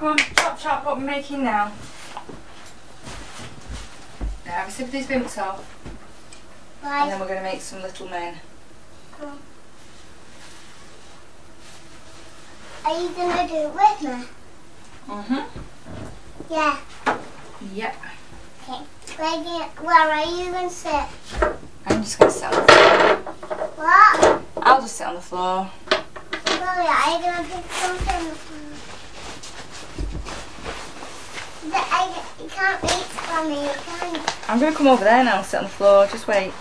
Come on, chop chop, what we're making now. Now have a sip of these bimps off. Right. And then we're going to make some little men. Cool. Are you going to do it with me? Yeah. Yep. Okay. Where are you going to sit? I'm just going to sit on the floor. What? I'll just sit on the floor. Chloe, are you going to pick something? You can't reach for me, you can't. I'm going to come over there now and sit on the floor. Just wait.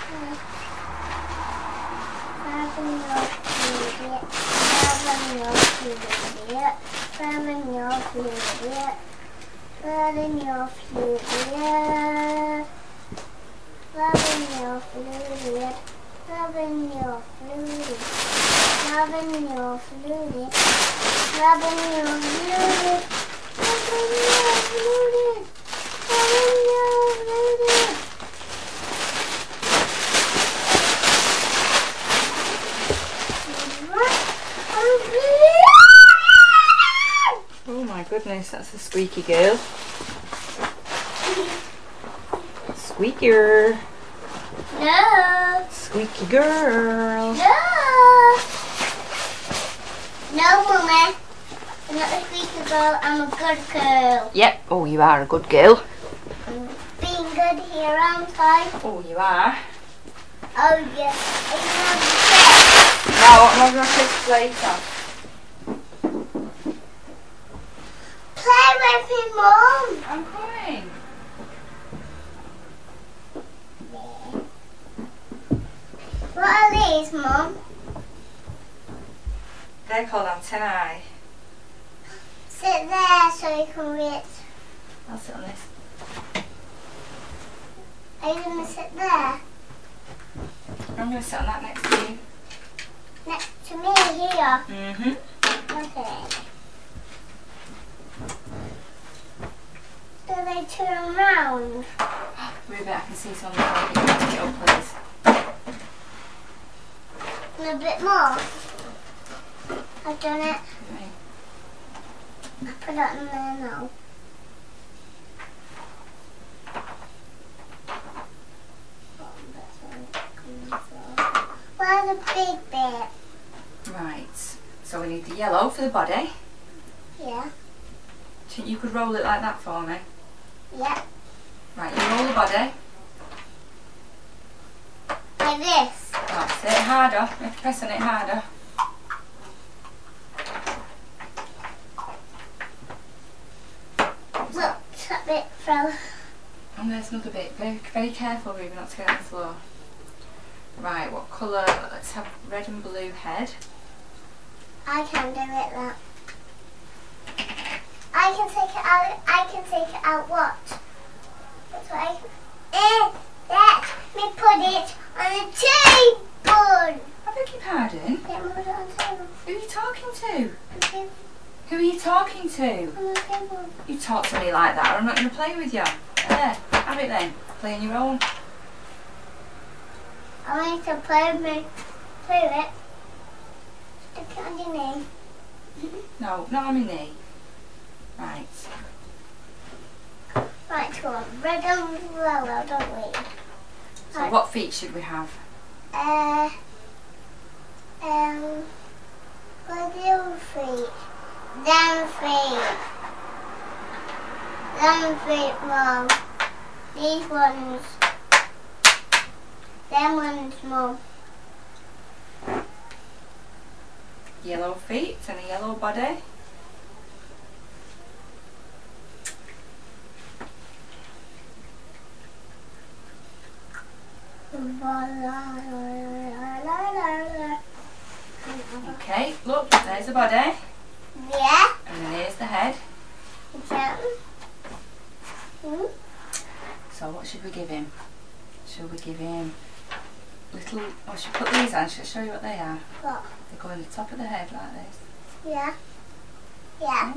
Oh my goodness, that's a squeaky girl. Squeaker. No. Squeaky girl. No. No, Mummy. I'm not a squeaky girl, I'm a good girl. Yep. Oh, you are a good girl. I'm being good here, aren't I? Oh, you are. Oh, yes. Are you going to sit? No, I'm going to kiss later. Play with me, Mum. I'm coming. What are these, Mum? They're called antennae. Sit there so you can reach. I'll sit on this. Are you going to sit there? I'm going to sit on that next to you. Next to me here. Okay. Do they turn around? Move it, I can see something. Take it up, please. And a bit more. I've done it. Okay. I put it in there now. Where's the big bit? Right. So we need the yellow for the body. Yeah. Do you think you could roll it like that for me? Yeah. Right, you roll the body. Like this. That's it, harder. You have to press on it harder. Look, that bit fell. And there's another bit. Very, very careful, Ruby, not to get on the floor. Right, what colour? Let's have red and blue head. I can do it that. I can take it out. I can take it out. What? That's what I can. Let me put it on the table. I beg your pardon? Let me put it on the table. Who are you talking to? On the table. Who are you talking to? On the table. You talk to me like that or I'm not going to play with you. There, have it then. Play on your own. I want you to play with me. Play with it. Stick it on your knee. No, not on my knee. Right. Right, come on. Red and yellow, don't we? So Right. what feet should we have? What are your feet? Them feet. Them feet, Mum. These ones. Them ones, Mum. Yellow feet and a yellow body. Okay, look, there's the body. Yeah. And then here's the head. Yeah. So what should we give him? Should we give him little... Oh, should we put these on? Should I show you what they are? What? They go in the top of the head like this. Yeah. Yeah.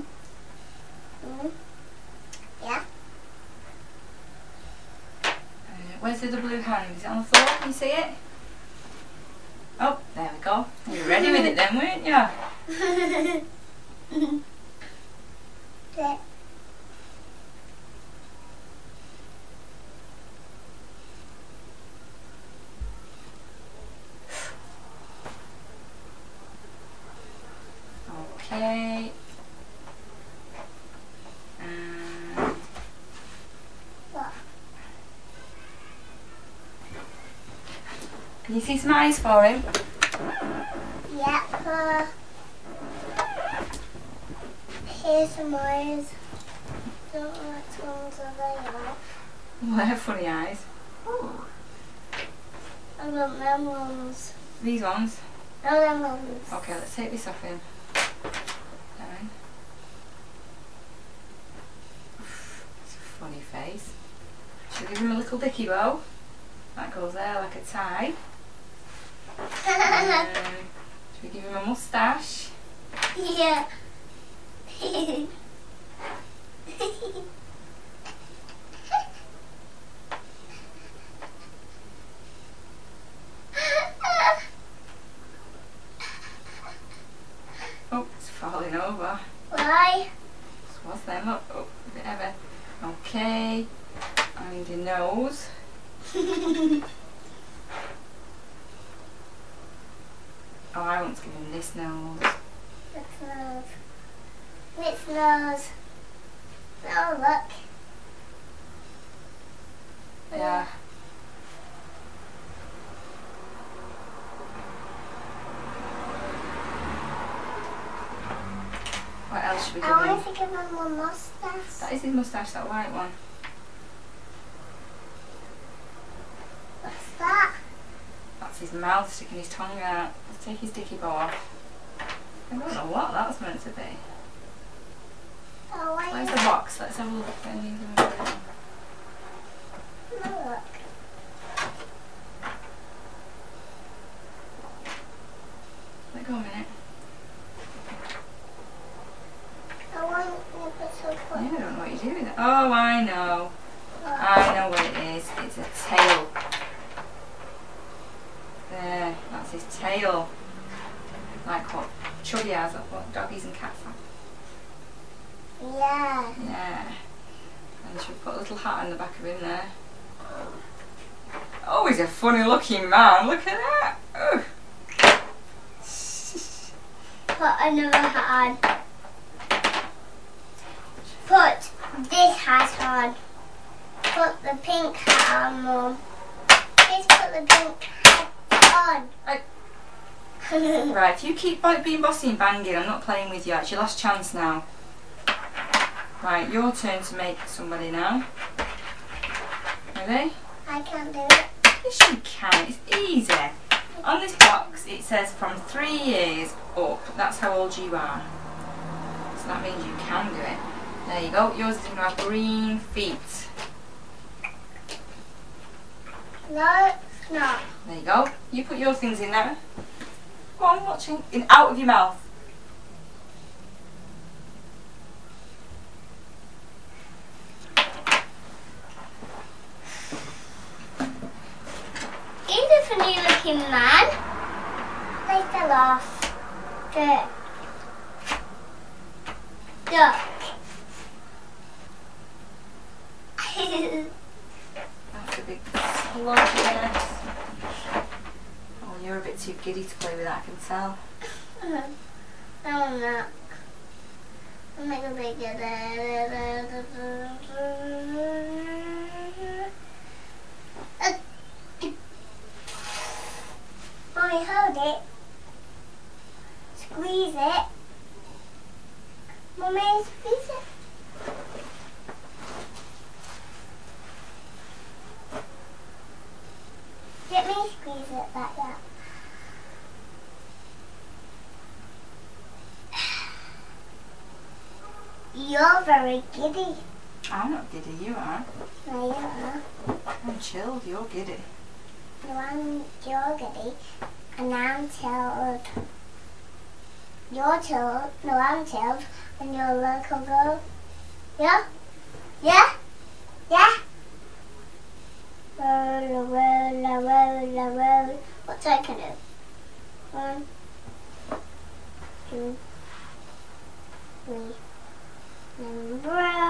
Yeah. Where's the other blue hand? Is it on the floor? Can you see it? Oh, there we go. You were ready with it then, weren't you? Sit. Okay. And What? can you see some eyes for him? Yep. Here's some eyes. Don't know which ones are they are. Well, they have funny eyes. I want them ones. These ones. No, them ones. Okay, let's take this off him. Fine. It's a funny face. Should we give him a little dicky bow? That goes there like a tie. Should we give him a moustache? Yeah. Oh, it's falling over. Why? What's them? Look, oh, a bit heavy. Okay, and your nose. Oh, I want to give him this nose. Which nose? Which nose? Oh, look. Yeah. What else should we give I him? want to give him a mustache. That is his moustache, that white one. What's that? That's his mouth sticking his tongue out. Let's take his dicky bow off. I don't know what that's meant to be. Oh, why Where's is the box? Let's have a look. look. Let go a minute. I want you to Yeah, put I don't know what you're doing. Oh, I know. I know what it is. It's a tail. There, that's his tail. Like what Chubby has, like what doggies and cats have. Yeah. Yeah. And you should put a little hat on the back of him there. Oh, he's a funny looking man. Look at that. Ugh. Put another hat on. Put this hat on. Put the pink hat on, Mum. Please put the pink hat on. Right, you keep being bossy and banging. I'm not playing with you. It's your last chance now. Right, your turn to make somebody now. Ready? I can't do it. Yes, you can. It's easy. On this box, it says from 3 years up. That's how old you are. So that means you can do it. There you go. Yours is going to have green feet. No, it's not. There you go. You put your things in there. Go on, watching. Out of your mouth. He's a funny looking man. They fell off. Good. Duck. That's a big sludgy mess. Oh, you're a bit too giddy to play with that, I can tell. No, I'm not. I'm make a bigger. Mommy, hold it. Squeeze it. Mommy, squeeze it. Let me squeeze it like that. You're very giddy. I'm not giddy, you are. No, you are. I'm chilled, you're giddy. You're giddy. And I'm chilled. You're chilled. No, I'm chilled. And you're a little girl. Yeah? Yeah? Yeah? Roll, roll, roll, roll. What's I can do? 1, 2, 3, And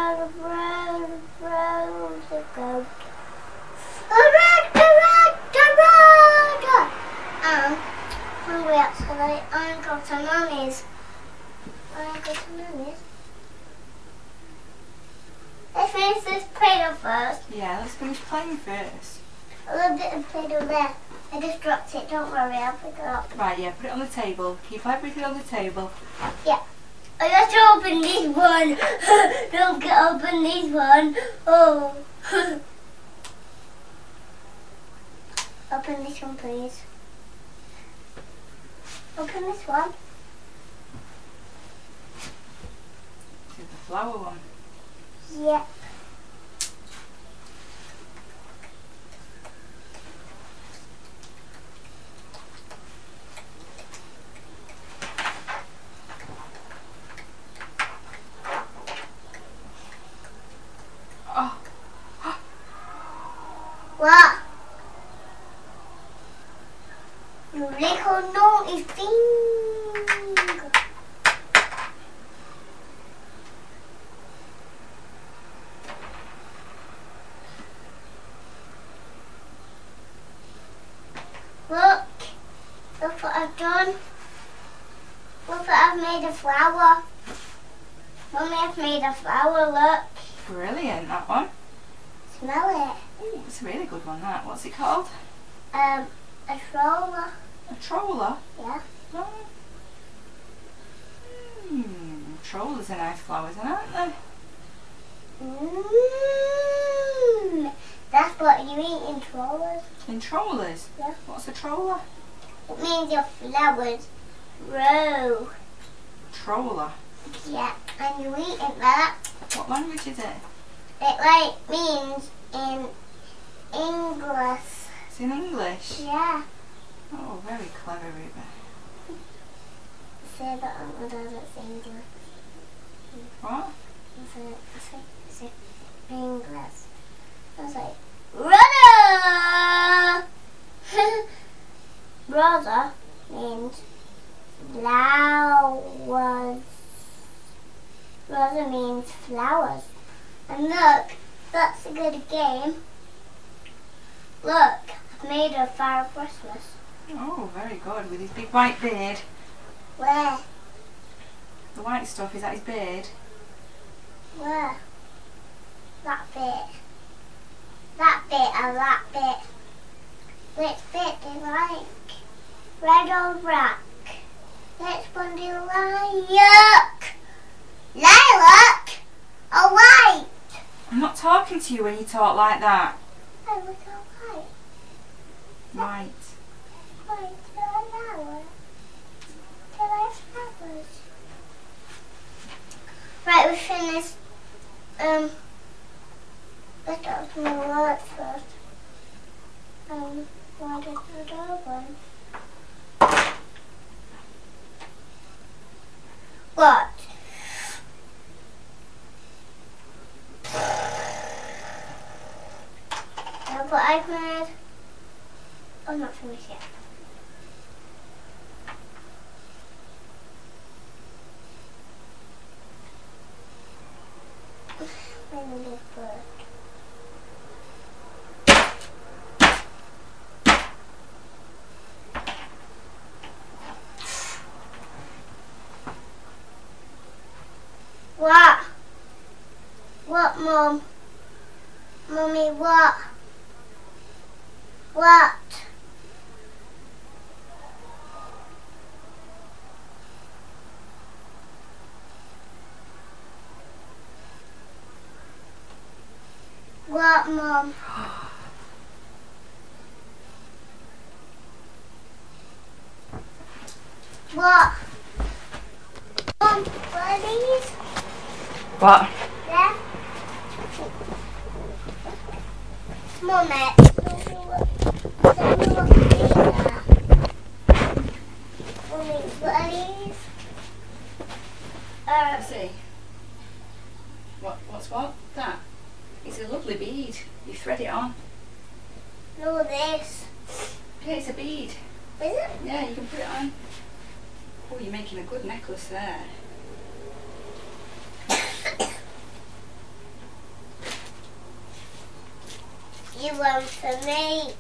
round it goes. I'm hungry actually. I'm going to Mummy's. Let's finish this Play-Doh first. Yeah, let's finish playing first. A little bit of Play-Doh there. I just dropped it. Don't worry, I'll pick it up. Right, yeah, put it on the table. Keep everything on the table. Yeah. I got to open this one. Don't get open this one. Oh. Open this one, please. Open this one. This is the flower one. Yeah. Oh. What? You little naughty thing. Look what I've done. Look what I've made a flower. Mummy, I've made a flower, look. Brilliant, that one. Smell it. Ooh, it's a really good one, that. What's it called? A stroller. A troller? Yeah. Oh. Trollers are nice flowers, aren't they? That's what you eat in trollers. In trollers? Yeah. What's a troller? It means your flowers grow. Troller. Yeah, and you eat it that. What language is it? It means in English. It's in English? Yeah. Oh, very clever, Ruby. Say that on the it's English. What? It's English. I was like, brother! Brother means flowers. Brother means flowers. And look, that's a good game. Look, I've made a Father Christmas. Oh, very good. With his big white beard. Where? The white stuff, is that his beard? Where? That bit. That bit and that bit. Which bit do you like? Red or black? Which one do you like? Lilac or white? I'm not talking to you when you talk like that. I was all white. White. White. Do I flowers? Do I flowers? Right, we finished. Let's do some more words first. What is the other one? What? Now what I've made. I'm not finished yet. Maybe this bird. What? What, Mum? Mummy, what? What? What, Mum? What? Mum, what are these? What? Yeah? Mummy, tell me what these are. Mummy, what are these? Let's see. What's what? That? It's a lovely bead. You thread it on. No, this. Yeah, it's a bead. Is it? Yeah, you can put it on. Oh, you're making a good necklace there. you one for me.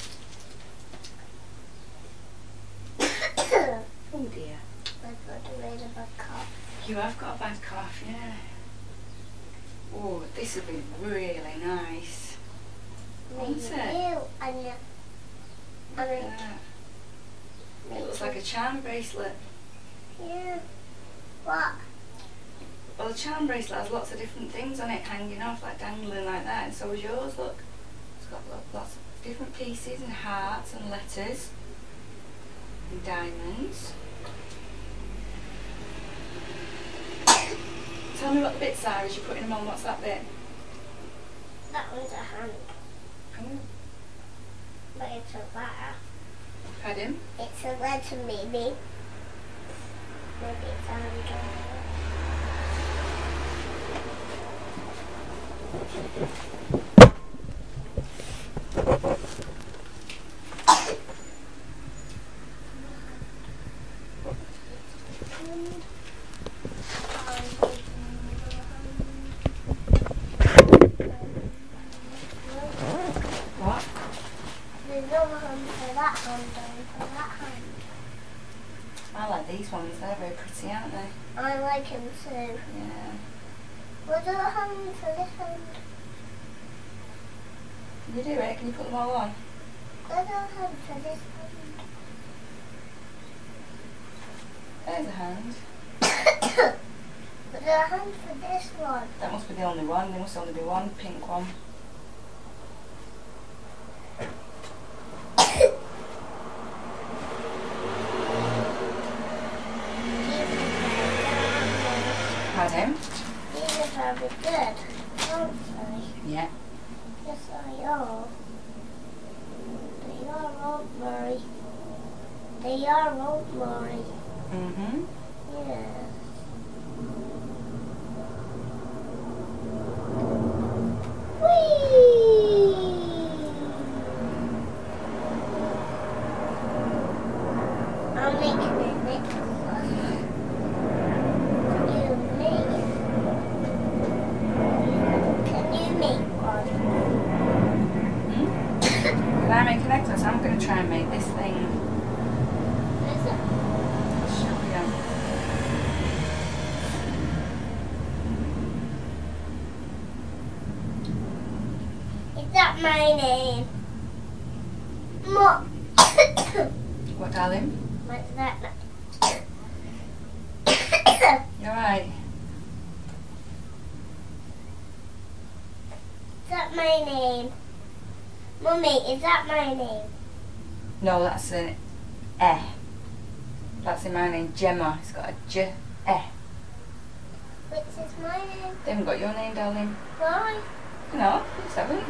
Oh dear. I've got a bit of a cough. You have got a bad cough, yeah. Oh, this will be really nice. Won't it? You and Look at that. It looks like a charm bracelet. Yeah. What? Well, the charm bracelet has lots of different things on it hanging off, like dangling like that, and so is yours, look. It's got lots of different pieces and hearts and letters and diamonds. Tell me what the bits are as you're putting them on. What's that bit? That one's a hand. Oh, But it's a letter. pardon? It's a letter, maybe. Maybe it's a hand. What? There's no hand for that hand and for that hand. I like these ones. They're very pretty, aren't they? I like him too. Yeah. Was there a hand for this hand? Can you do it? Can you put them all on? Was there a hand for this hand? There's a hand. Was there a hand for this one? That must be the only one. There must only be one pink one. Pardon? These are very good, aren't they? Yeah. Yes, they are. They are, aren't they? They are, aren't they? Mm-hmm. Yes. Whee! I'm making a necklace. Can you make one? Can I make a necklace? I'm going to try and make this thing. Is it? I'll show you. Is that my name? What? What, darling? What's that? You're right. Is that my name? Mummy, is that my name? No, that's an eh. That's in my name, Gemma. It's got a J, eh. Which is my name? They haven't got your name, darling. Why? No, it's haven't.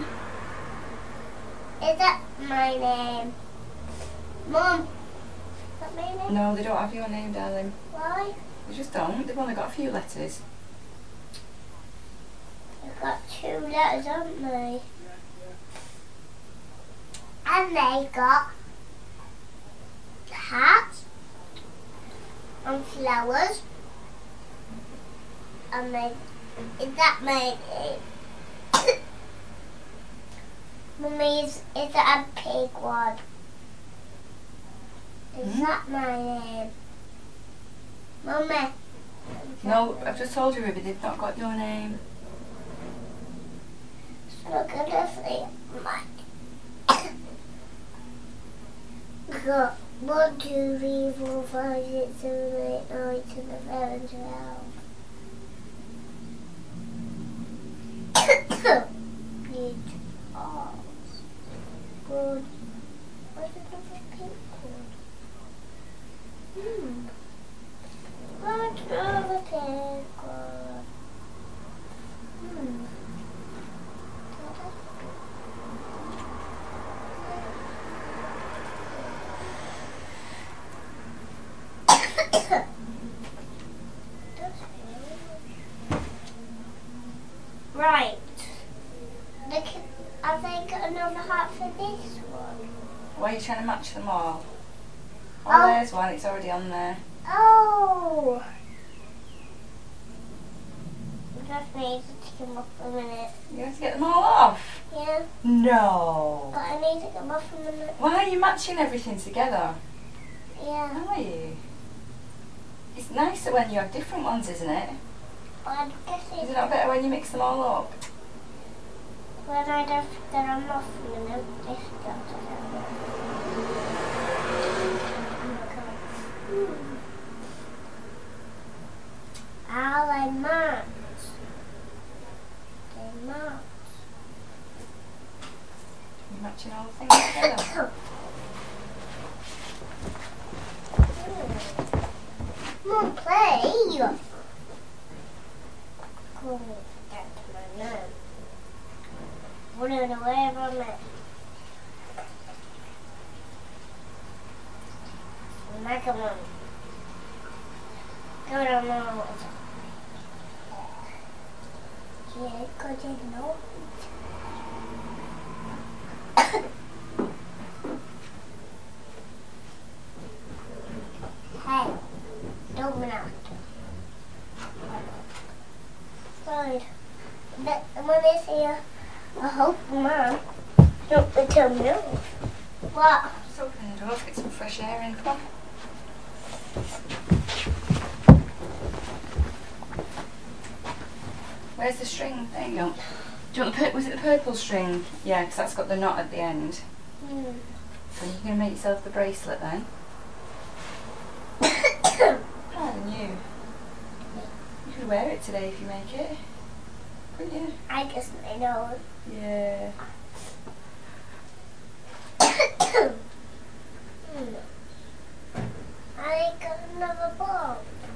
Is that my name? Mum, is that my name? No, they don't have your name, darling. Why? They just don't. They've only got a few letters. They've got 2 letters, haven't they? And they got hats and flowers. And they, is that my name? Mummy, is that a pig one? Is that my name? Mummy. No, I've just told you, Ruby, they've not got your name. Look at this thing. Got 1, 2, 3, 4, 5, 6, 7, 8, 9, 10, 11, 12. Need arms. Good. Where's the little pink one? What's the pink one? Right. Look, have they got another hat for this one? Why are you trying to match them all? Oh, Oh. there's one. It's already on there. Oh! Just need to take them off a minute. You have to get them all off. Yeah. Yeah. No. But I need to get off in a minute. Why are you matching everything together? Yeah. Are you? It's nicer when you have different ones, isn't it? But I guess Is it's it not better when you mix them all up? when I don't get them off in a minute. This got together. How they match. They match. You're matching all the things together. Come on, play. Cool. That's my name. Running away from it. Macaron. Go down the water. Yeah, because you know. Hey, don't run out. Right. But when I see I hope Mum don't tell me no. What? Just open the door, get some fresh air in. Come on. Where's the string? There you go. Do you want was it the purple string? Yeah, because that's got the knot at the end. Mm. So you're going to make yourself the bracelet then? Oh, new. You could wear it today if you make it. Couldn't you? I guess I know. Yeah. I got another ball.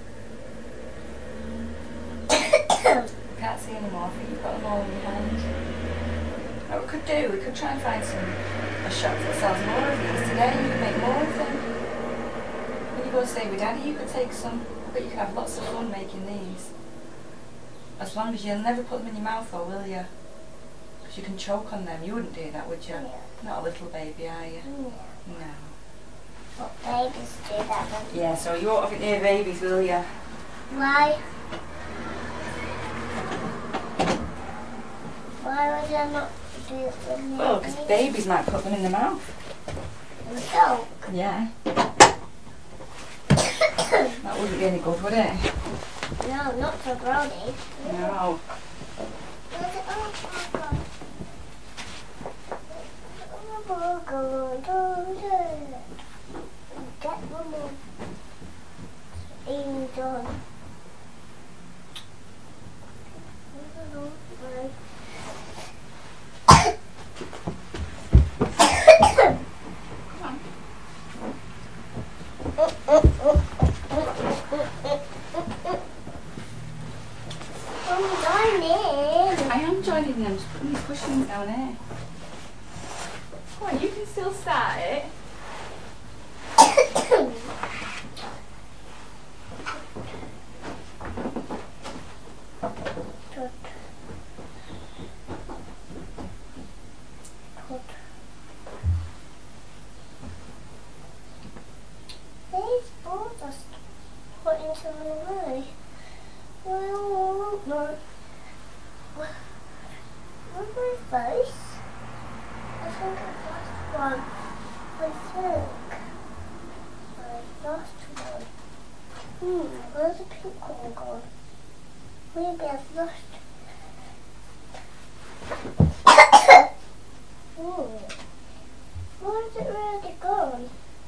Can't see anymore. I think you've got them all in your hand. What we could do, we could try and find a shop that sells more of these today. You could make more of them. When you go stay with Daddy, you could take some. I bet you could have lots of fun making these. As long as you'll never put them in your mouth, though, will you? Because you can choke on them. You wouldn't do that, would you? Yeah. Not a little baby, are you? Yeah. No. But babies do that then. Yeah, so you won't have it near babies, will you? Why? Why would I not do it with me? Well, because babies might put them in their mouth. And choke. Yeah. That wouldn't be any good, would it? No, not for Brody. No. Where's it? Get one more. Aim done. I am joining them, just putting these cushions down here. Come on, you can still start it. These balls are put into the way. What's my face? I think I lost one. I think I lost one. Where's the pink one gone? Maybe I've lost. Where's it really gone?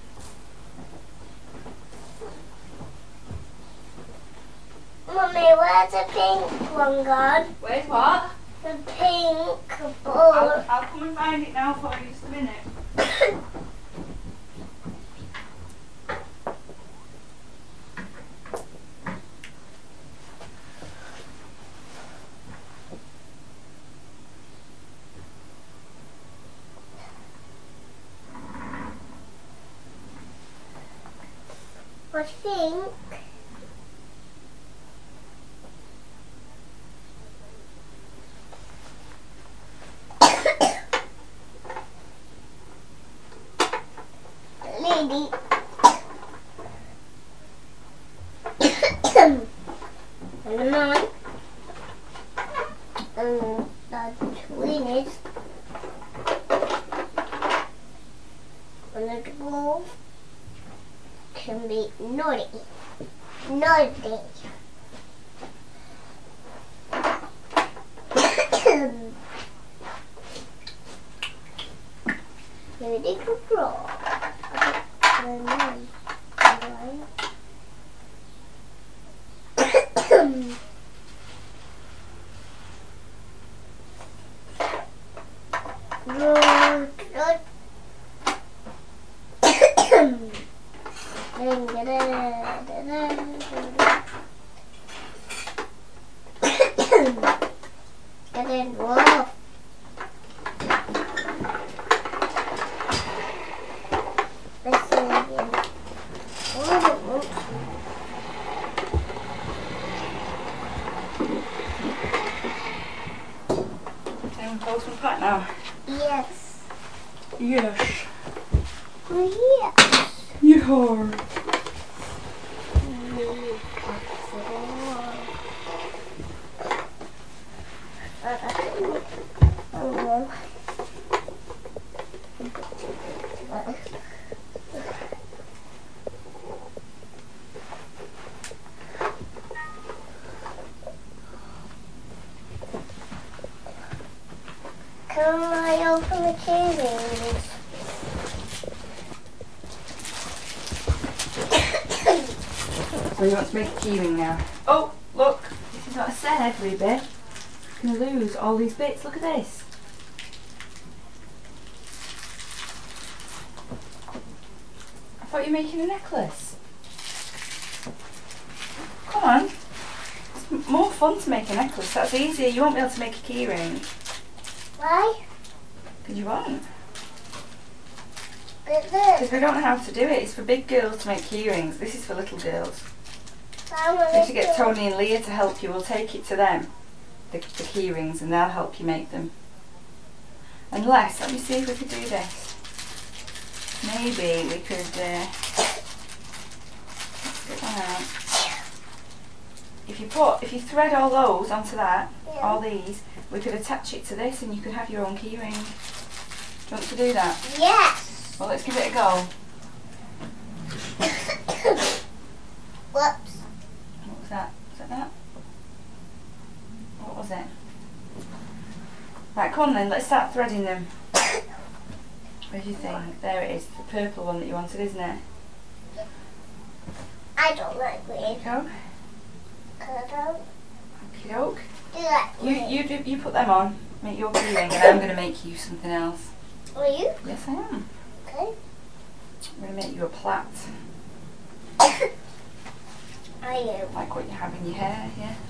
Mummy, where's the pink one gone? Where's what? The pink ball. I'll come and find it now for you, just a minute. I think lady and the man and the twins holiday. Really good draw. Postman pack now? Yes. Yes. Yes. You are. Can I open the keyring? So you want to make a keyring now? Oh, look, this is what I said, Ruby. You're going to lose all these bits. Look at this. I thought you were making a necklace. Come on. It's more fun to make a necklace. That's easier. You won't be able to make a keyring. Why? Because you won't. But Because we don't know how to do it. It's for big girls to make keyrings. This is for little girls. You have to get Tony and Leah to help you. We'll take it to them, the keyrings, and they'll help you make them. Unless, let me see if we could do this. Maybe we could, let's get one out. If you thread all those onto that, all these, we could attach it to this and you could have your own keyring. Do you want to do that? Yes. Well, let's give it a go. Whoops. What was that? Was that that? What was it? Right, come on then, let's start threading them. Where do you think? There it is, the purple one that you wanted, isn't it? I don't like green. Go. I don't Okie doke. do that. You put them on, make your keyring, and I'm going to make you something else. Are you? Yes, I am. Okay. I'm going to make you a plait. Are you? Like what you have in your hair,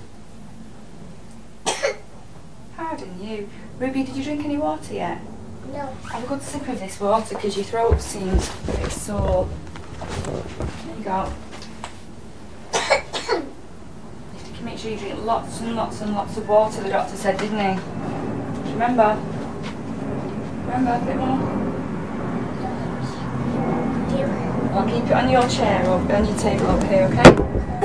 yeah? Pardon you. Ruby, did you drink any water yet? No. Have a good sip of this water because your throat seems a bit sore. There you go. You have to make sure you drink lots and lots and lots of water, the doctor said, didn't he? Remember? Remember, a bit more? I'll keep it on your chair or on your table over here, okay?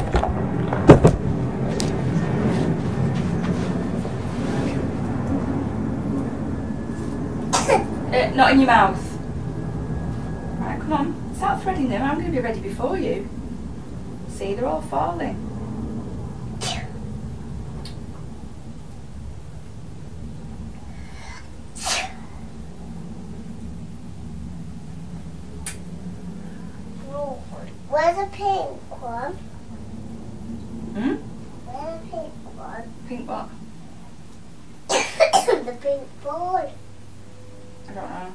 Not in your mouth. Right, come on. Start threading them. I'm going to be ready before you. See, they're all falling. Where's the pink one? Hmm? Where's the pink one? Pink what? The pink ball. I don't know.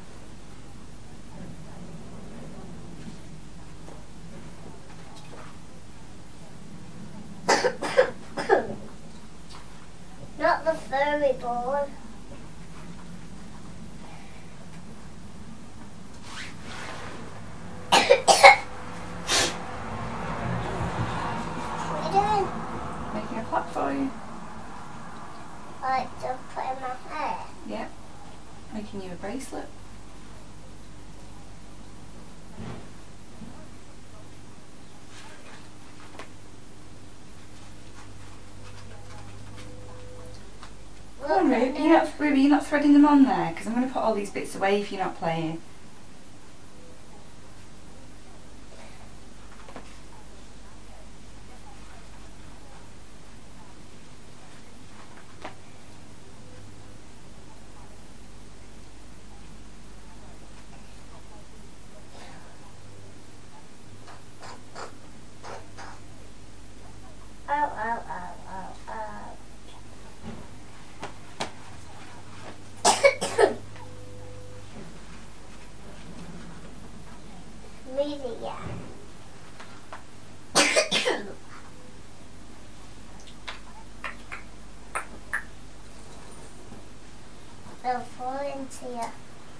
Not the furry ball. What are you doing? Making a plait for you. Like to put in my hair. Yeah. Making you a bracelet. Come on, Ruby, you're not threading them on there because I'm going to put all these bits away if you're not playing. they'll fall into you.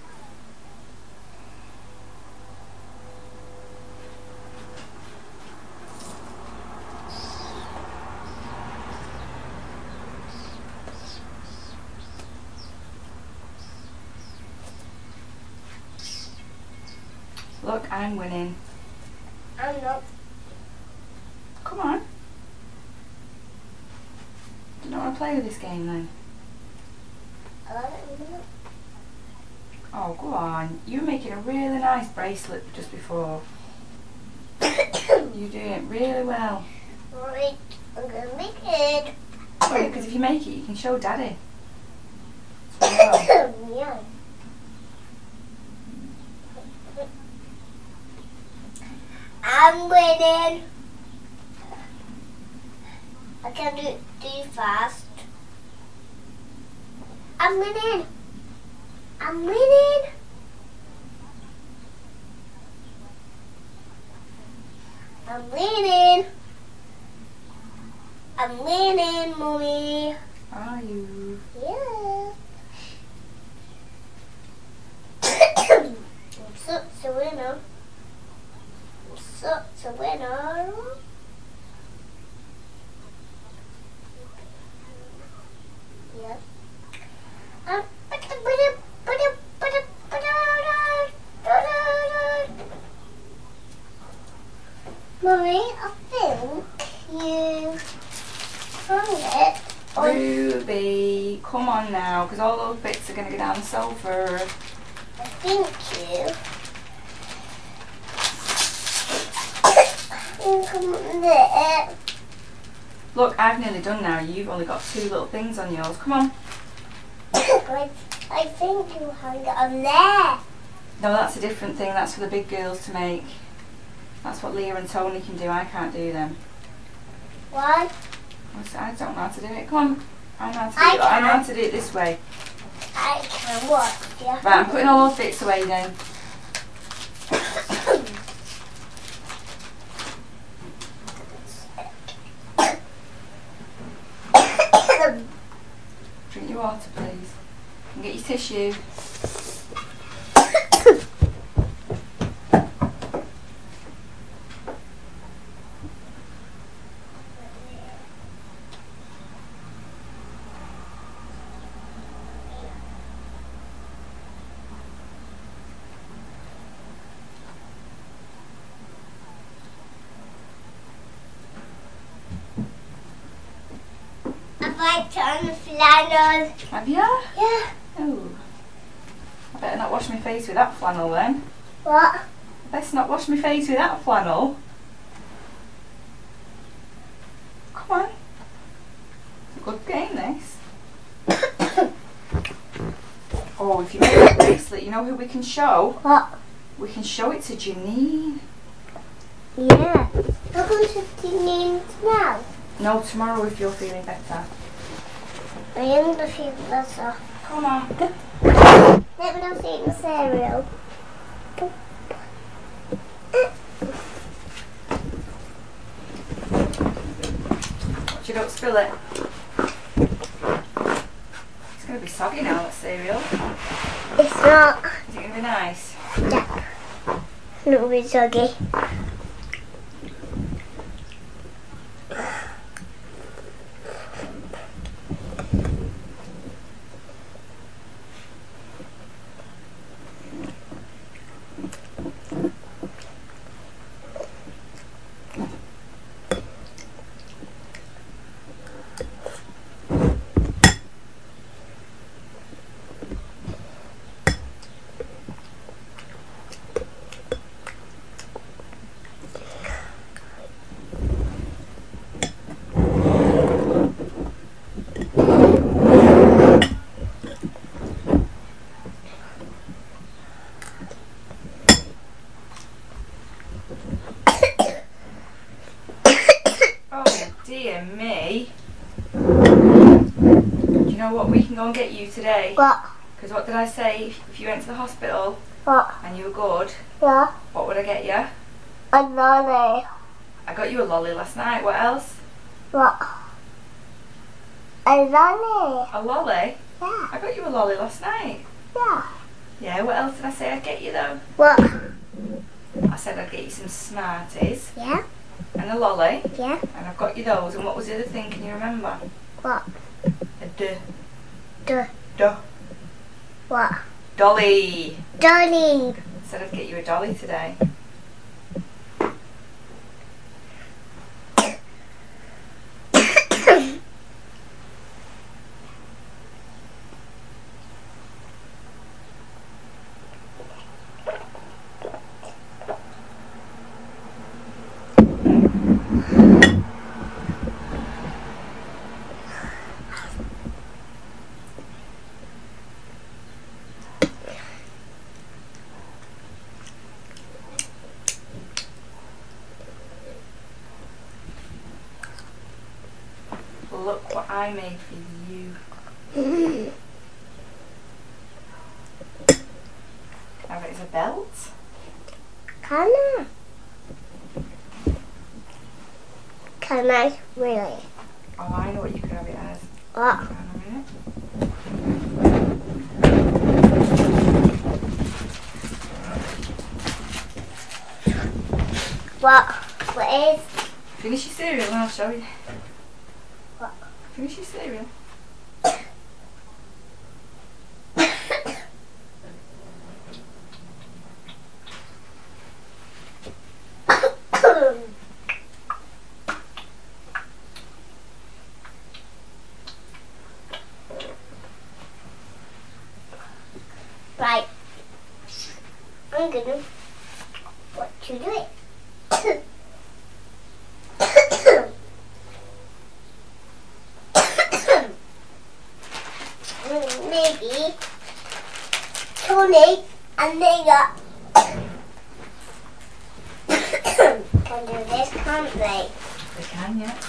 Look, I'm winning. I'm not. Come on. Do you not want to play with this game then? I don't know. Oh, go on. You were making a really nice bracelet just before. You're doing it really well. Right, I'm gonna make it. Because if you make it, you can show Daddy. So, yeah. Yeah. I'm winning. I can do fast. I'm winning. I'm winning. I'm winning. I'm winning, Mommy. Are you? Yeah. I'm such a winner. I'm such a winner. Yeah. Mommy, I think you found it. Ruby, come on now, because all those bits are going to go down the sofa. I think you. Come there. Look, I've nearly done now. You've only got 2 little things on yours. Come on. I think you hung it on there. No, that's a different thing. That's for the big girls to make. That's what Leah and Tony can do. I can't do them. Why? I don't know how to do it. Come on. I know how to do I it. I know can. how to do it this way. I can watch you. Right, I'm putting all those bits away then. Drink your water, please. And get your tissue. I've wiped on the flannel. Have you? Yeah. Oh. I better not wash my face with that flannel then. What? I best not wash my face with that flannel. Come on. It's a good game, this. Oh, if you make that bracelet, you know who we can show? What? We can show it to Janine. Yeah. I'm going to do names now. No, tomorrow if you're feeling better. I am the feel better. Come on. Let me not eat the cereal. Watch you don't spill it. It's going to be soggy now, that cereal. It's not. Is it going to be nice? Yeah. A little bit soggy. Dear me. Do you know what we can go and get you today? What? Because what did I say? If you went to the hospital What? and you were good, Yeah. what would I get you? A lolly. I got you a lolly last night. What else? What? A lolly. A lolly? Yeah. I got you a lolly last night. Yeah. Yeah, what else did I say I'd get you though? What? I said I'd get you some Smarties Yeah. and a lolly. Yeah. And I've got you those. And what was the other thing? Can you remember? What? A The. What? dolly. Dolly. I said I'd get you a dolly today. Look what I made for you. Have it as a belt. Can I? Can I really? Oh, I know what you could have it as. What? Hang on a minute. What is? Finish your cereal and I'll show you. What? Finish your cereal. Right. I'm gonna what you do it. Maybe Tony and Nina can do this, can't they? They can, yeah.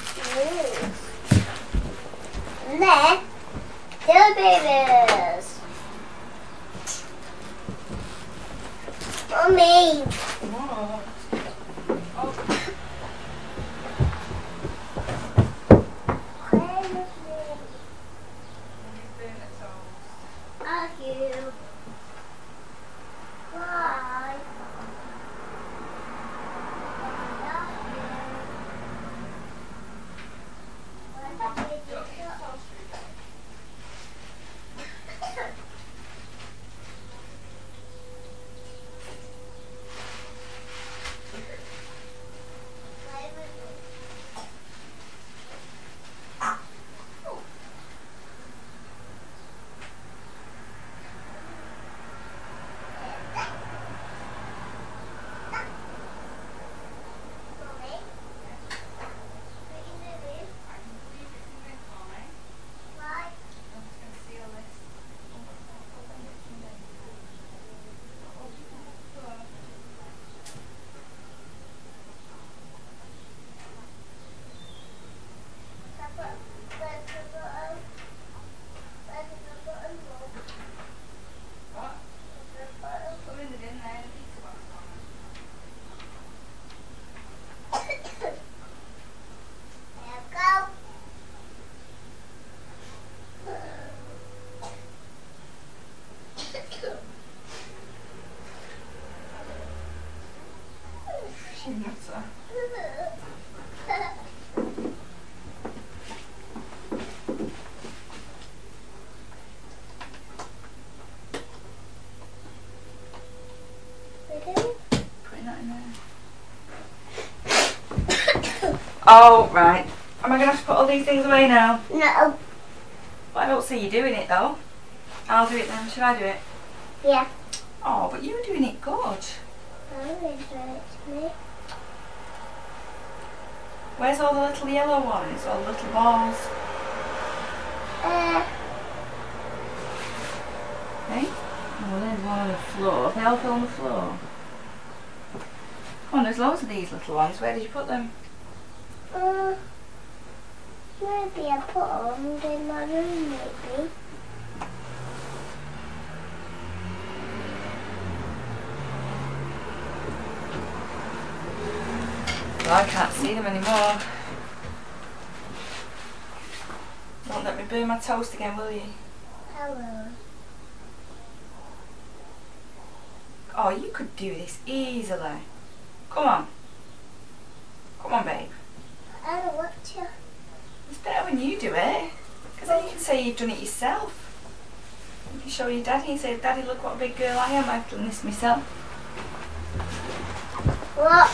And then the babies. Mommy. What? Love you. Bye. Oh, right. Am I going to have to put all these things away now? No. Well, I don't see you doing it though. I'll do it then. Should I do it? Yeah. Oh, but you were doing it good. I'm going to do it to me. Where's all the little yellow ones? All the little balls? Hey? Oh, there's one on the floor. They all fell on the floor. Oh, there's loads of these little ones. Where did you put them? Maybe I put them in my room, maybe. Well, I can't see them anymore. Won't let me burn my toast again, will you? Hello. Oh, you could do this easily. Come on. Come on, babe. I don't want to. It's better when you do it. Because then you can say you've done it yourself. You can show your daddy and say, Daddy, look what a big girl I am. I've done this myself. What?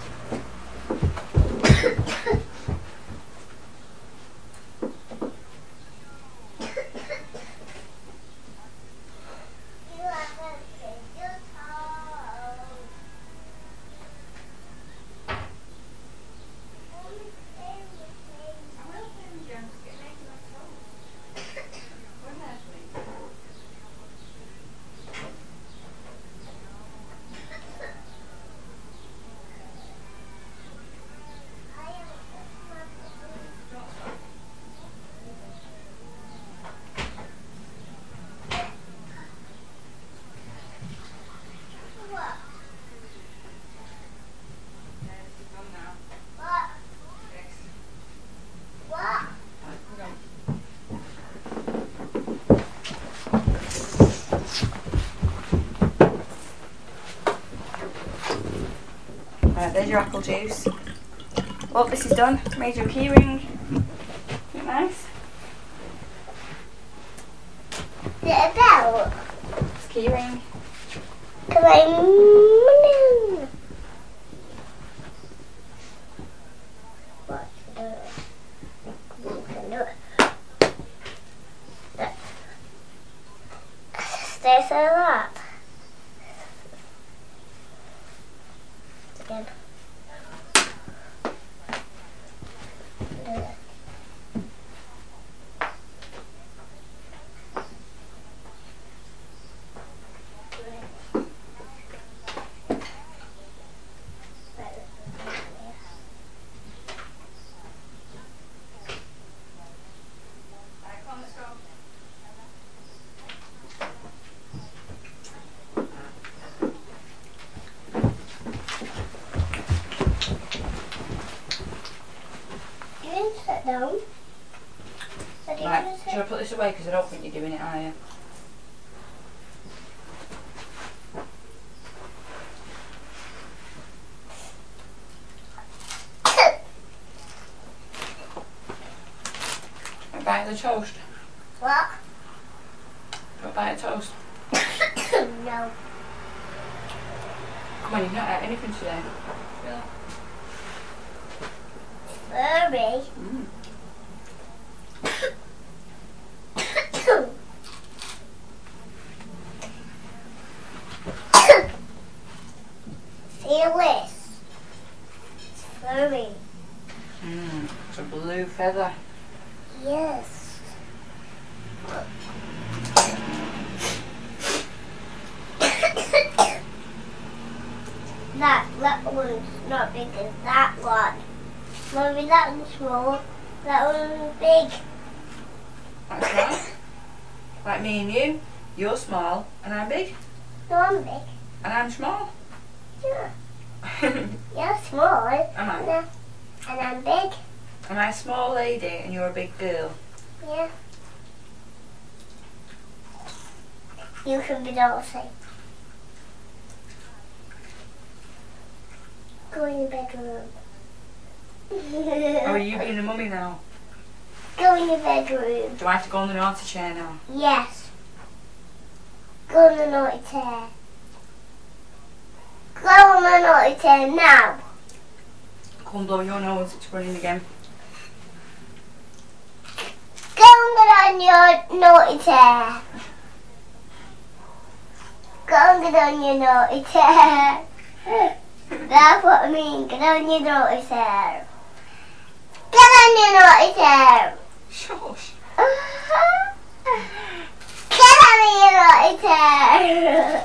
Right, there's your apple juice. Well, this is done. Made you a key ring. Isn't it nice? Is it a bell? It's a key ring. Come on. What? Stay so that. Again. Sit down. Right, should I put this away because I don't think you're doing it, are you? Want a bite of the toast? What? Want a bite of toast? No. Come on, you've not had anything today. Furby. Mm. Feel this. It's furry. It's a blue feather. Yes. That one's not big as that one. Maybe that one's small. That one's big. That's right. Like me and you. You're small and I'm big. No, I'm big. And I'm small. Yeah. You're small. Am I? And I'm big. Am I a small lady and you're a big girl? Yeah. You can be Dorothy. Go in your bedroom. Or are you being a mummy now? Go in your bedroom. Do I have to go on the naughty chair now? Yes. Go on the naughty chair. Go on the naughty chair now. Come and blow your nose, it's running again. Go and get on your naughty chair. Go and get on your naughty chair. That's what I mean. Get on your naughty chair. Get on your naughty chair. Shush. Get on your naughty chair.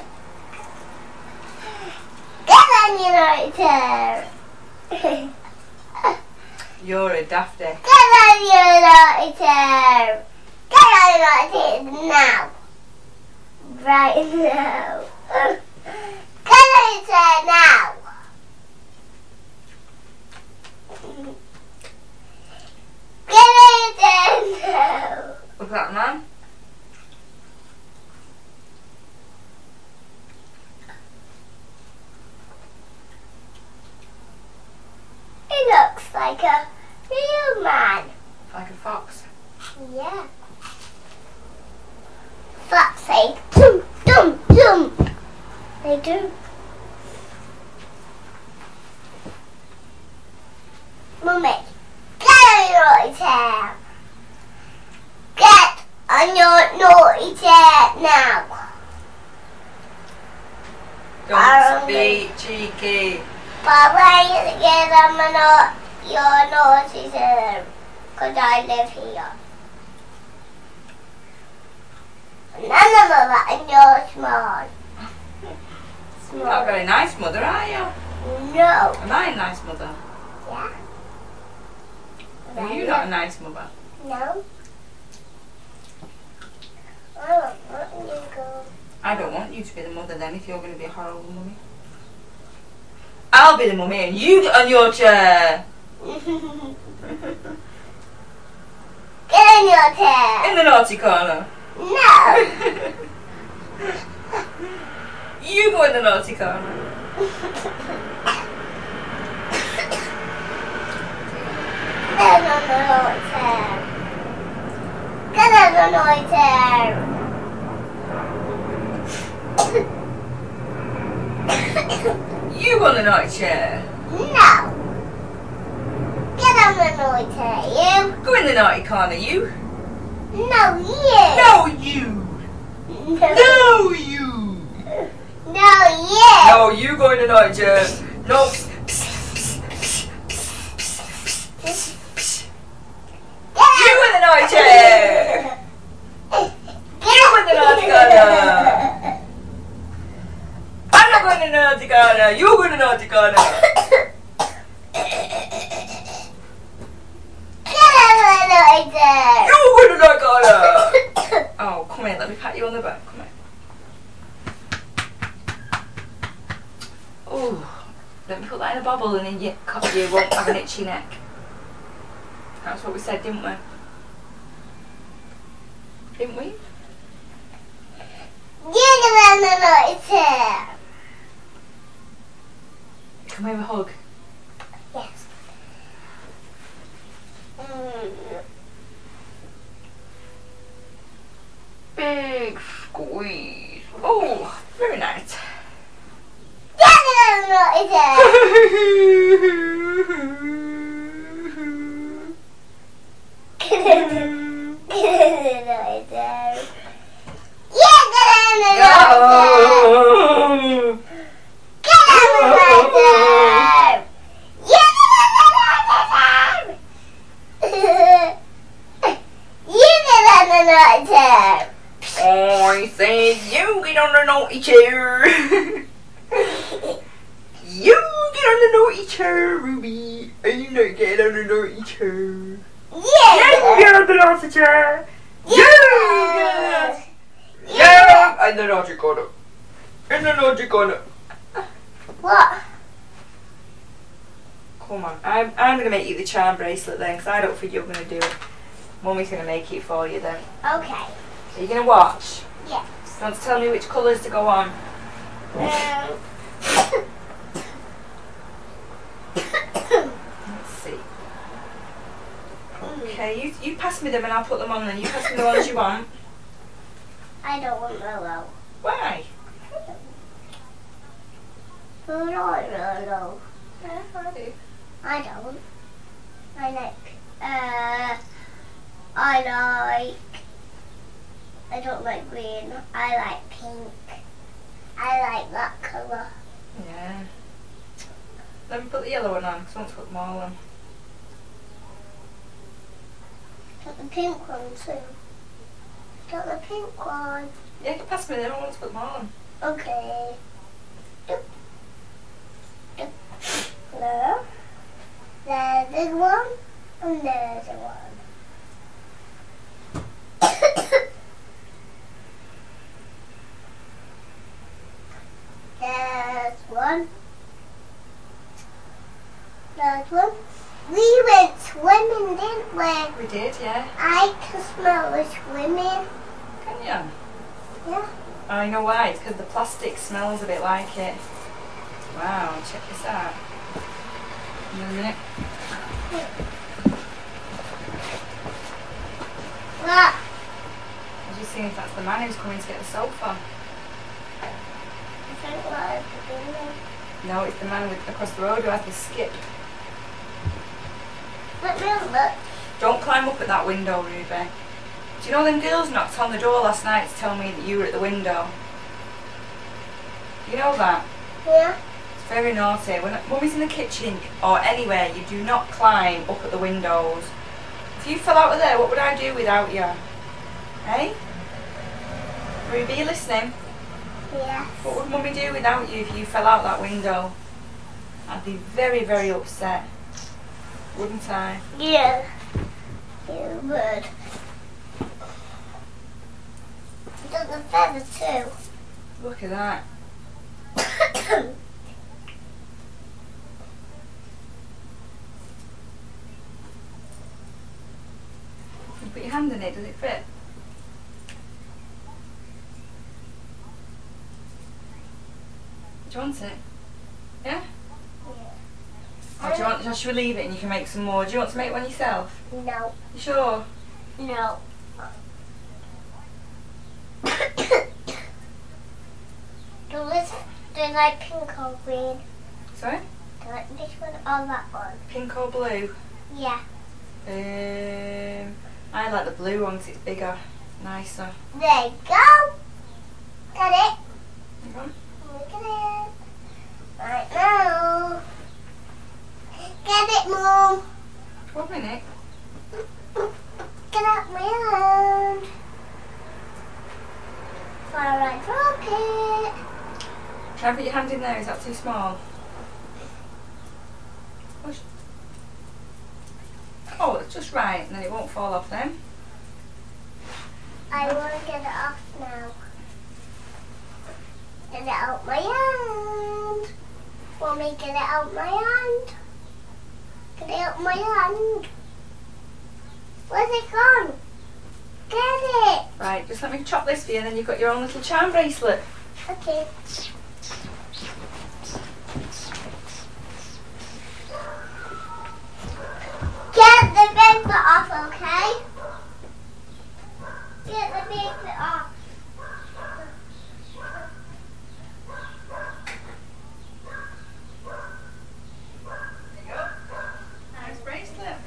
Get on your naughty chair. You're a dafty. Get on your naughty chair. Get on your naughty chair now. Right now. Get on your chair now. Get on your chair now. Look at that, man. blocks? Yeah. Fox say jump, jump, jump. They do. Mummy, get on your naughty chair. Get on your naughty chair now. Don't be cheeky. But when you get on your naughty chair, because I live here. None of them and you're small. You're not a very nice mother, are you? No. Am I a nice mother? Yeah. Are you not a nice mother? No. I don't want you to go. I don't want you to be the mother then if you're going to be a horrible mummy. I'll be the mummy and you get on your chair. Get on your chair. In the naughty corner. No. You go in the naughty corner. Get on the naughty chair. Get on the naughty chair. You go in the naughty chair. No. Get on the naughty chair, you. Go in the naughty corner, you. No, you. No, you. No. No, you. No, you. No, you go in the naughty chair. No. You in the naughty chair. You in the naughty corner. I'm not going in the naughty corner. You go in the naughty corner. Get on the naughty chair. You go in the naughty corner. Oh, come here. Let me pat you on the back. Come here. Oh, let me put that in a bubble and then you won't have an itchy neck. That's what we said, didn't we? Didn't we? Get on the naughty chair. Can we have a hug? Yes. Big squeeze. Oh, very nice. Get on the naughty chair. Get on the naughty chair. Yeah, get on the naughty chair. Get on the naughty chair. Yeah, you get on the naughty chair. I said you get on the naughty chair. You get on the naughty chair, Ruby. And you don't get on the naughty chair. Yeah. You get on the naughty chair. Yeah. Yeah. In the naughty corner. In the naughty corner. What? Come on. I'm going to make you the charm bracelet then, because I don't think you're going to do it. Mummy's going to make it for you then. Okay. Are you going to watch? Yes. You want to tell me which colours to go on? Let's see. Okay, you pass me them and I'll put them on then. You pass me the ones you want. I don't want Lolo. Why? I don't want Lolo. Yeah, I do. I don't. I don't like green. I like pink. I like that colour. Yeah. Let me put the yellow one on because I want to put them all on. Got the pink one too. Got the pink one. Yeah, pass me them. I want to put them all on. Okay. No. There's the one and there's the one. There's one. There's one. We went swimming, didn't we? We did, yeah. I can smell the swimming. Can you? Yeah. I know why. It's because the plastic smells a bit like it. Wow, check this out. In a minute. seeing if that's the man who's coming to get the sofa. I think that is the building. No, it's the man across the road who has the skip. Let me look. Don't climb up at that window, Ruby. Do you know them girls knocked on the door last night to tell me that you were at the window? You know that? Yeah. It's very naughty. When Mummy's in the kitchen or anywhere, you do not climb up at the windows. If you fell out of there, what would I do without you? Eh? Ruby, you listening? Yes. What would Mummy do without you if you fell out that window? I'd be very, very upset. Wouldn't I? Yeah. You would. Does the feather too? Look at that. You put your hand in it, does it fit? Do you want it? Yeah? Or do you want, should we leave it and you can make some more? Do you want to make one yourself? No. You sure? No. Do you like pink or green? Sorry? Do you like this one or that one? Pink or blue? Yeah. I like the blue one because it's bigger, nicer. There you go. Got it. Okay. Look at it. Right now. Get it, Mum. 1 minute. Get out my hand. Before I drop it. Try and put your hand in there, is that too small? Push. Oh, it's just right, and then it won't fall off then. I want to get it off now. Get it out my hand. Want me to get it out my hand? Get it out my hand. Where's it gone? Get it. Right, just let me chop this for you, and then you've got your own little charm bracelet. Okay. Get the big bit off, okay? Get the big bit off. There you go. Nice bracelet.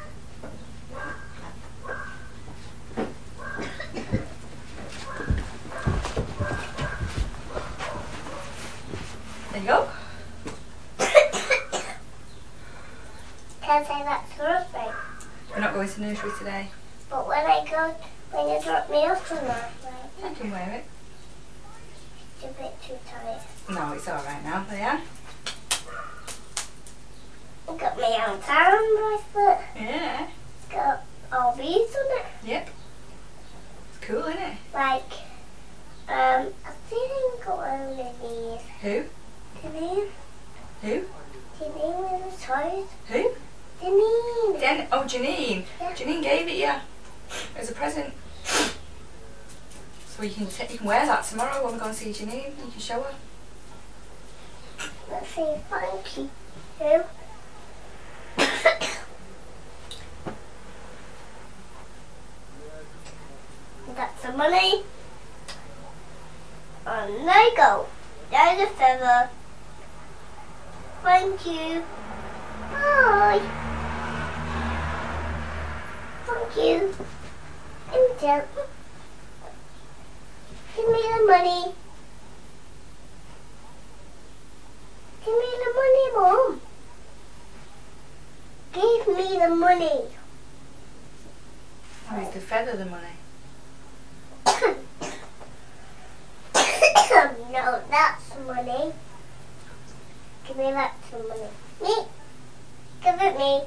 There you go. Can I say that's nursery? We're not going to nursery today. But when you drop me off tonight, I can wear it. it's a bit too tight. No, it's alright now. There. I've got my own charm bracelet. Yeah. It's got all beads on it. Yep. It's cool, isn't it? Like, I think one of these. Who? Janine. Who? Janine with the toys. Who? Janine. Oh, Janine. Yeah. Janine gave it you as a present. So you can wear that tomorrow when we go and see Janine. You can show her. Let's see, Funky. Who? That's the money. And there you go. There's a feather. Thank you. Bye. Thank you. And give me the money. Give me the money, Mom. Give me the money. Oh, is the feather the money? No, that's the money. Give me that money. Me. Give it me.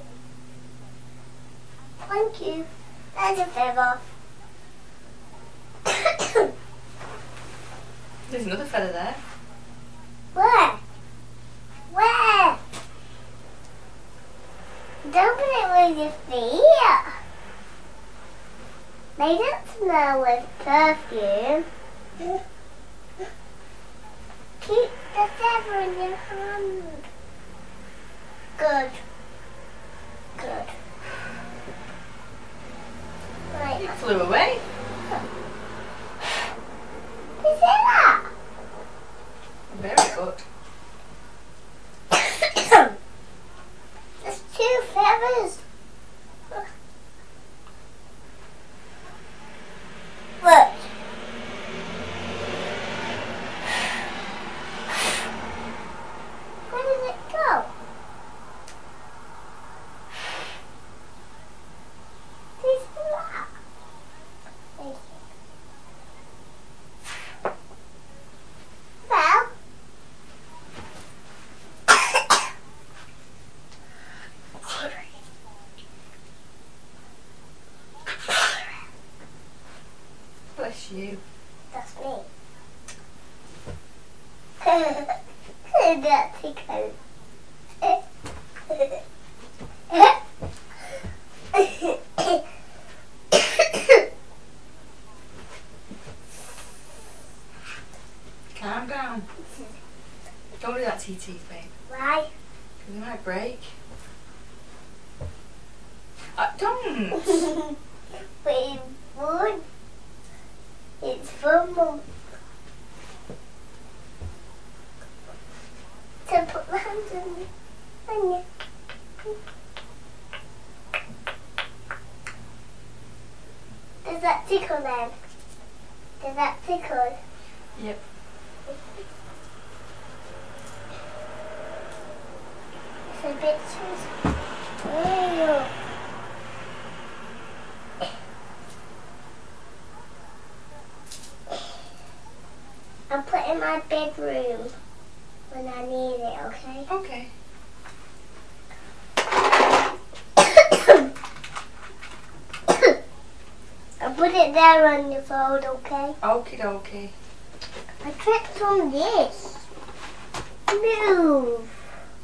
Thank you. There's a feather. There's another feather there. Where? Where? Don't put it with your feet. They don't smell with perfume. Keep the feather in your hand. Good. Good. It Right. flew away. bless you. That's me. That's tickle. Calm down. Don't do that to your teeth, babe. Why? Because they might break. Don't! But it's fun. It's fun, Mum. To put my hands on you. Does that tickle then? Does that tickle? Yep. It's a bit too... Oh. I'll put it in my bedroom when I need it, okay? Okay. I'll put it there on your phone, okay? Okie dokie. I tripped on this. Move.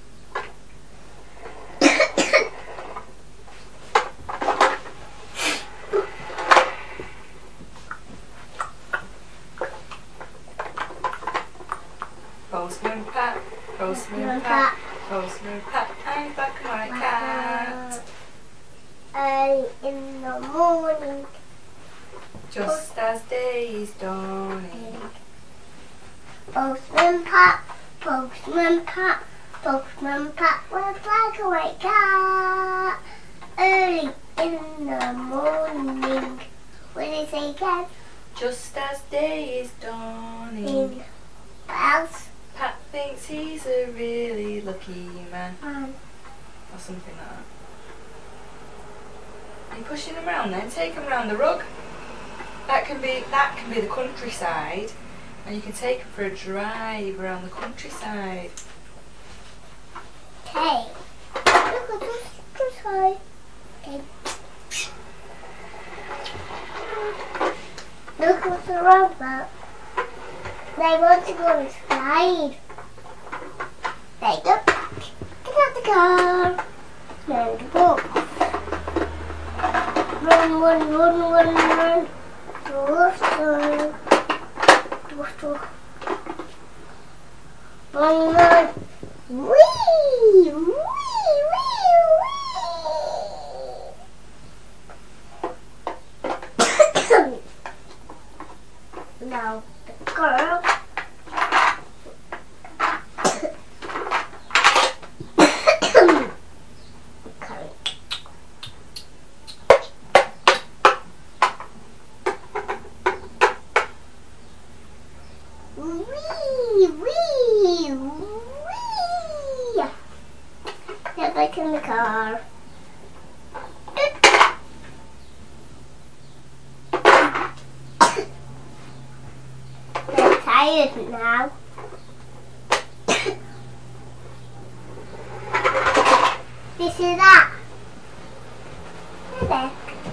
Postman Pat, Postman Pat, Postman Pat, I'm back my cat. Early in the morning. Just as day is dawning. Postman Pat, Postman Pat, Postman Pat, where's like a white cat? Early in the morning. What did it say again? Just as day is dawning. What else? Pat thinks he's a really lucky man. Or something like that. Are you pushing them around then? Take them around the rug. That can be the countryside, and you can take them for a drive around the countryside. Okay. Look at this side. Okay. Look what's around that. They want to go and slide. There you go. Get out the car. Now you go. Run, run, run, run, run. Run, run, run. Wee! Wee! Wee! Wee! Now the girl. Wee! Wee! Wee! Get back in the car. They're tired now. This is that. There.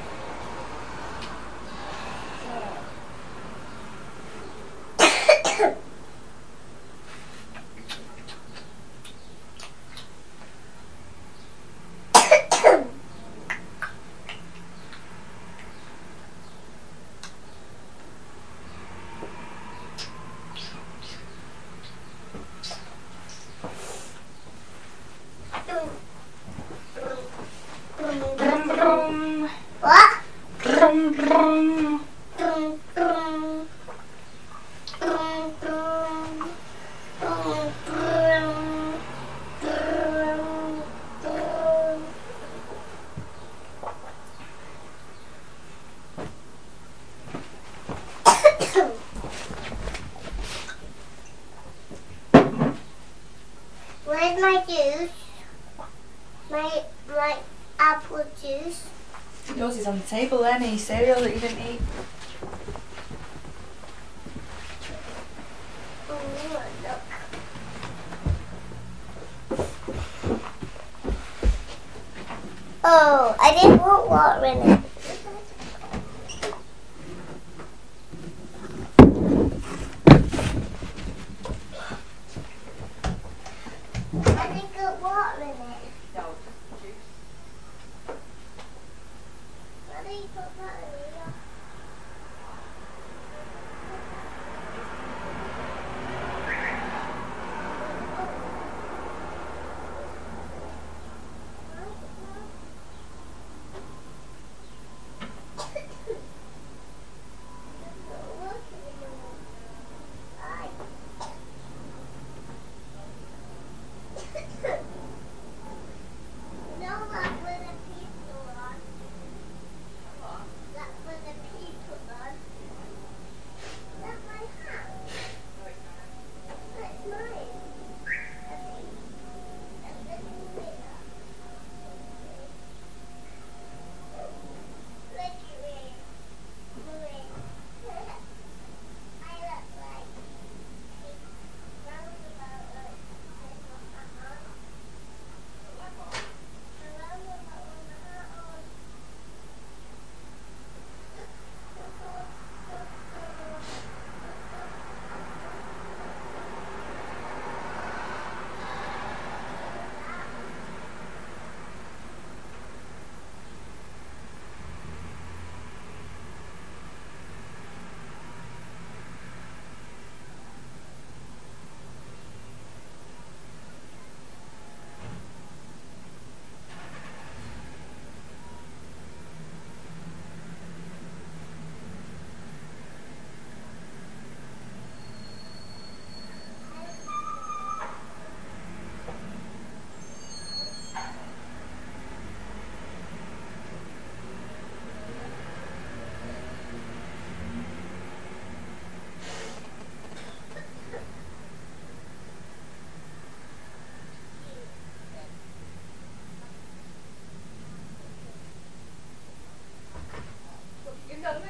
Brum brum. What? Brum brum. Drum, drum. Drum, drum. Drum, drum. Drum, drum. Where's my juice? My apple juice. Yours is on the table then, any cereal that you didn't eat. Oh, look. Oh, I didn't want water in it.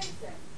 Jason.